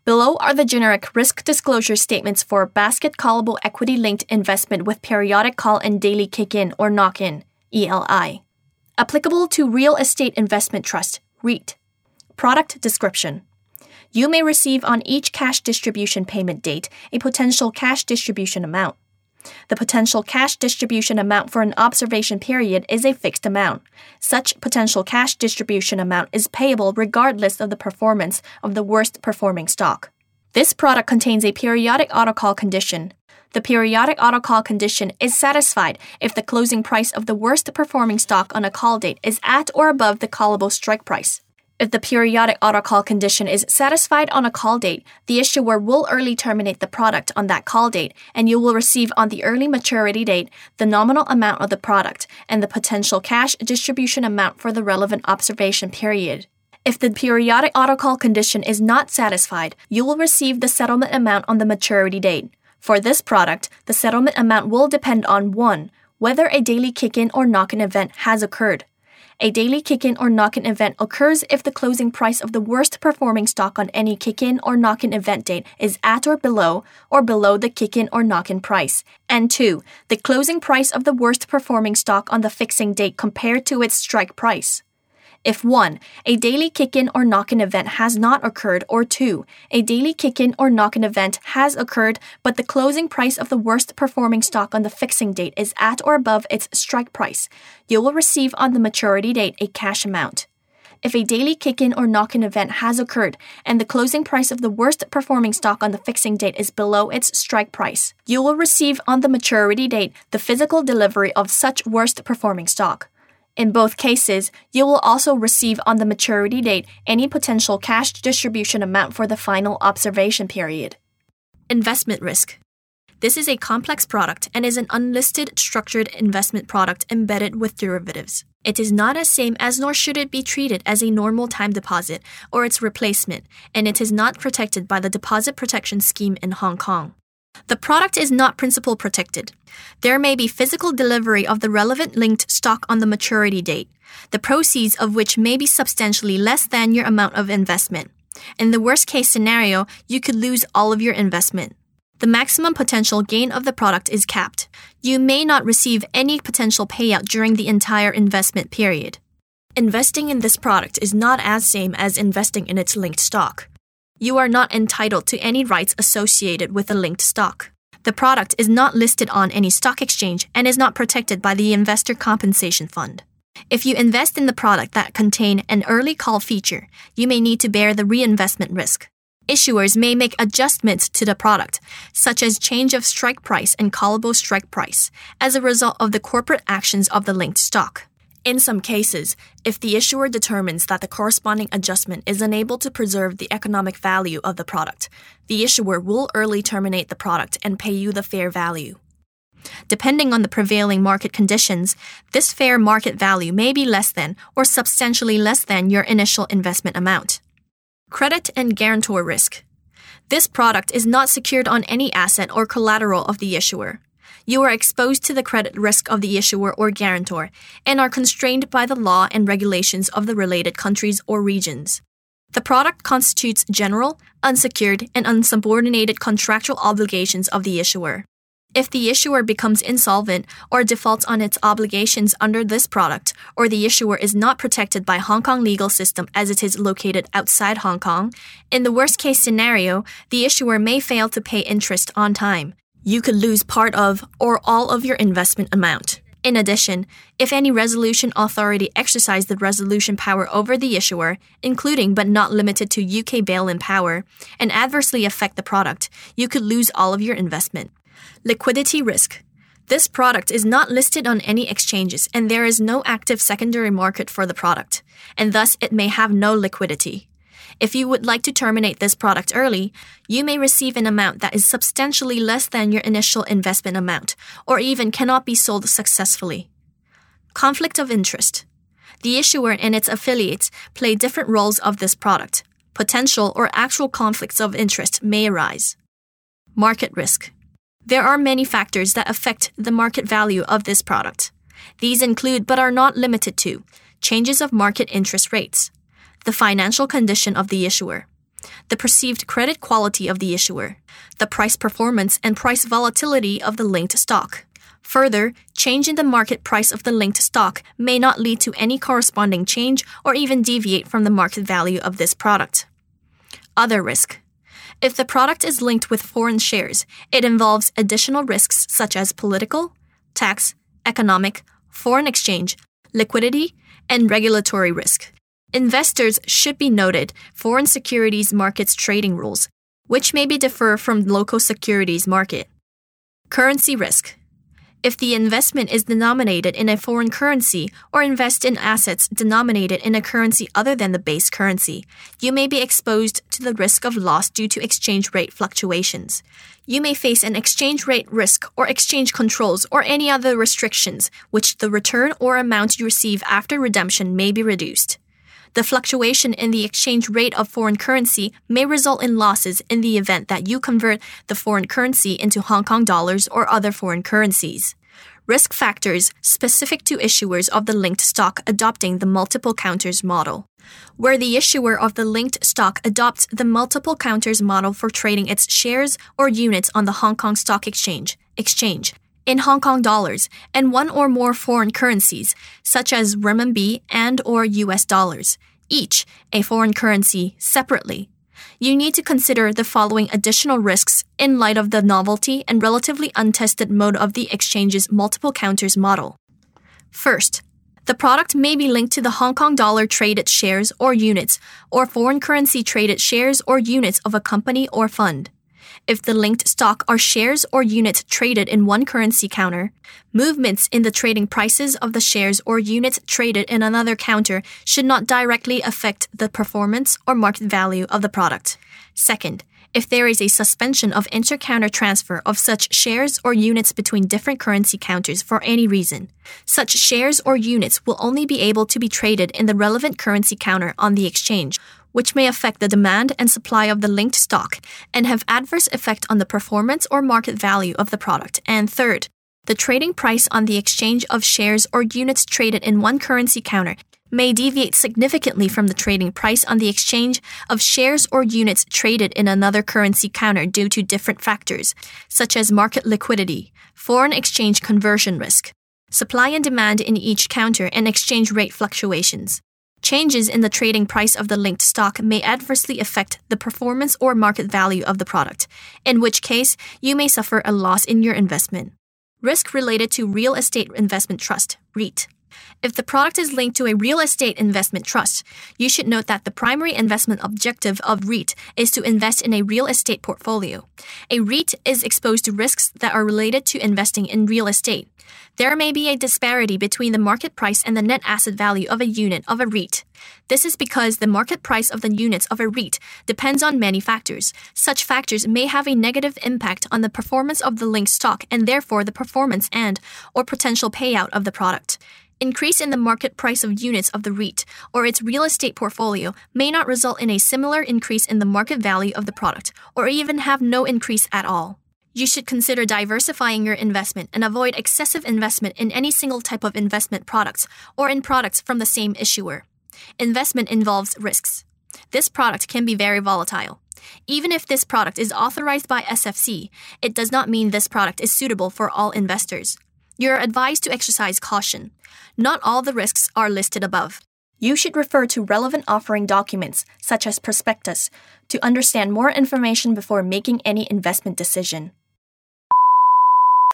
Below are the generic risk disclosure statements for basket callable equity-linked investment with periodic call and daily kick-in or knock-in, ELI. Applicable to real estate investment trust, REIT. Product description. You may receive on each cash distribution payment date a potential cash distribution amount. The potential cash distribution amount for an observation period is a fixed amount. Such potential cash distribution amount is payable regardless of the performance of the worst performing stock. This product contains a periodic autocall condition. The periodic autocall condition is satisfied if the closing price of the worst performing stock on a call date is at or above the callable strike price. If the periodic autocall condition is satisfied on a call date, the issuer will early terminate the product on that call date, and you will receive on the early maturity date the nominal amount of the product and the potential cash distribution amount for the relevant observation period. If the periodic autocall condition is not satisfied, you will receive the settlement amount on the maturity date. For this product, the settlement amount will depend on 1. Whether a daily kick-in or knock-in event has occurred. A daily kick-in or knock-in event occurs if the closing price of the worst performing stock on any kick-in or knock-in event date is at or below the kick-in or knock-in price. And 2. The closing price of the worst performing stock on the fixing date compared to its strike price. If 1. A daily kick-in or knock-in event has not occurred, or 2. A daily kick-in or knock-in event has occurred, but the closing price of the worst performing stock on the fixing date is at or above its strike price, you will receive on the maturity date a cash amount. If a daily kick-in or knock-in event has occurred and the closing price of the worst performing stock on the fixing date is below its strike price, you will receive on the maturity date the physical delivery of such worst performing stock. In both cases, you will also receive on the maturity date any potential cash distribution amount for the final observation period. Investment risk. This is a complex product and is an unlisted structured investment product embedded with derivatives. It is not as same as nor should it be treated as a normal time deposit or its replacement, and it is not protected by the Deposit Protection Scheme in Hong Kong. The product is not principal protected. There may be physical delivery of the relevant linked stock on the maturity date, the proceeds of which may be substantially less than your amount of investment. In the worst case scenario, you could lose all of your investment. The maximum potential gain of the product is capped. You may not receive any potential payout during the entire investment period. Investing in this product is not as same as investing in its linked stock. You are not entitled to any rights associated with the linked stock. The product is not listed on any stock exchange and is not protected by the Investor Compensation Fund. If you invest in the product that contain an early call feature, you may need to bear the reinvestment risk. Issuers may make adjustments to the product, such as change of strike price and callable strike price, as a result of the corporate actions of the linked stock. In some cases, if the issuer determines that the corresponding adjustment is unable to preserve the economic value of the product, the issuer will early terminate the product and pay you the fair value. Depending on the prevailing market conditions, this fair market value may be less than or substantially less than your initial investment amount. Credit and guarantor risk. This product is not secured on any asset or collateral of the issuer. You are exposed to the credit risk of the issuer or guarantor and are constrained by the law and regulations of the related countries or regions. The product constitutes general, unsecured, and unsubordinated contractual obligations of the issuer. If the issuer becomes insolvent or defaults on its obligations under this product, or the issuer is not protected by Hong Kong legal system as it is located outside Hong Kong, in the worst-case scenario, the issuer may fail to pay interest on time. You could lose part of or all of your investment amount. In addition, if any resolution authority exercise the resolution power over the issuer, including but not limited to UK bail-in power, and adversely affect the product, you could lose all of your investment. Liquidity risk. This product is not listed on any exchanges and there is no active secondary market for the product, and thus it may have no liquidity. If you would like to terminate this product early, you may receive an amount that is substantially less than your initial investment amount, or even cannot be sold successfully. Conflict of interest. The issuer and its affiliates play different roles of this product. Potential or actual conflicts of interest may arise. Market risk. There are many factors that affect the market value of this product. These include, but are not limited to, changes of market interest rates, the financial condition of the issuer, the perceived credit quality of the issuer, the price performance and price volatility of the linked stock. Further, change in the market price of the linked stock may not lead to any corresponding change or even deviate from the market value of this product. Other risk. If the product is linked with foreign shares, it involves additional risks such as political, tax, economic, foreign exchange, liquidity, and regulatory risk. Investors should be noted foreign securities markets trading rules, which may differ from local securities market. Currency risk. If the investment is denominated in a foreign currency or invest in assets denominated in a currency other than the base currency, you may be exposed to the risk of loss due to exchange rate fluctuations. You may face an exchange rate risk or exchange controls or any other restrictions, which the return or amount you receive after redemption may be reduced. The fluctuation in the exchange rate of foreign currency may result in losses in the event that you convert the foreign currency into Hong Kong dollars or other foreign currencies. Risk factors specific to issuers of the linked stock adopting the multiple counters model. Where the issuer of the linked stock adopts the multiple counters model for trading its shares or units on the Hong Kong Stock Exchange in Hong Kong dollars and one or more foreign currencies, such as renminbi and/or US dollars, each a foreign currency separately. You need to consider the following additional risks in light of the novelty and relatively untested mode of the exchange's multiple counters model. First, the product may be linked to the Hong Kong dollar traded shares or units or foreign currency traded shares or units of a company or fund. If the linked stock are shares or units traded in one currency counter, movements in the trading prices of the shares or units traded in another counter should not directly affect the performance or market value of the product. Second, if there is a suspension of inter-counter transfer of such shares or units between different currency counters for any reason, such shares or units will only be able to be traded in the relevant currency counter on the exchange, which may affect the demand and supply of the linked stock and have adverse effect on the performance or market value of the product. And third, the trading price on the exchange of shares or units traded in one currency counter may deviate significantly from the trading price on the exchange of shares or units traded in another currency counter due to different factors, such as market liquidity, foreign exchange conversion risk, supply and demand in each counter, and exchange rate fluctuations. Changes in the trading price of the linked stock may adversely affect the performance or market value of the product, in which case you may suffer a loss in your investment. Risk related to real estate investment trust, REIT. If the product is linked to a real estate investment trust, you should note that the primary investment objective of REIT is to invest in a real estate portfolio. A REIT is exposed to risks that are related to investing in real estate. There may be a disparity between the market price and the net asset value of a unit of a REIT. This is because the market price of the units of a REIT depends on many factors. Such factors may have a negative impact on the performance of the linked stock and therefore the performance and/or potential payout of the product. Increase in the market price of units of the REIT or its real estate portfolio may not result in a similar increase in the market value of the product or even have no increase at all. You should consider diversifying your investment and avoid excessive investment in any single type of investment products or in products from the same issuer. Investment involves risks. This product can be very volatile. Even if this product is authorized by SFC, it does not mean this product is suitable for all investors. You are advised to exercise caution. Not all the risks are listed above. You should refer to relevant offering documents, such as prospectus, to understand more information before making any investment decision.